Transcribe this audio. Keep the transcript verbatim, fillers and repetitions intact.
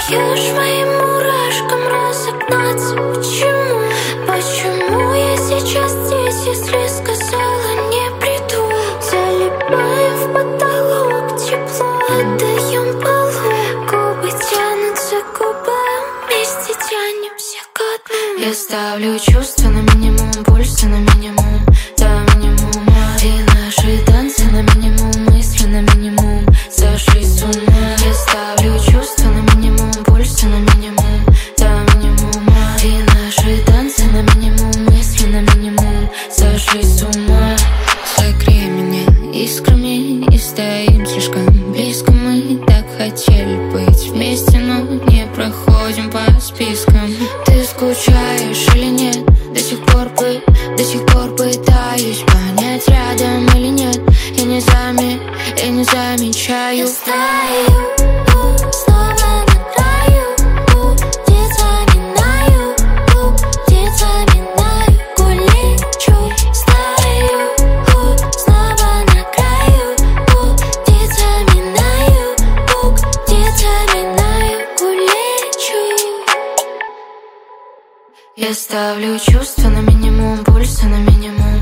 даешь моим мурашкам разогнаться. Почему? Почему я сейчас здесь, если сказала не приду? Залипаем в потолок, тепло отдаем полу. Губы тянутся к губам, вместе тянемся ко дну. Я ставлю чувства на минимум, пульса на минимум, до минимума. И наши танцы на минимум, мысли на минимум, сошли с ума. Я ставлю чувства на минимум, пульса на минимум, до минимума. И наши танцы на минимум, мысли на минимум, сошли с ума. Согрей меня искрами и стоим слишком близко. Мы так хотели быть вместе, но не проходим по спискам. Ты скучаешь или нет? До сих пор, до сих пор пытаюсь понять, рядом или нет. Я не зами, я не замечаю. Я стою, снова на краю, где заминаю, где заминаю, гулечу. Стою, снова на краю, где заминаю, где заминаю, гулечу. Я ставлю чувства на минимум, пульса на минимум,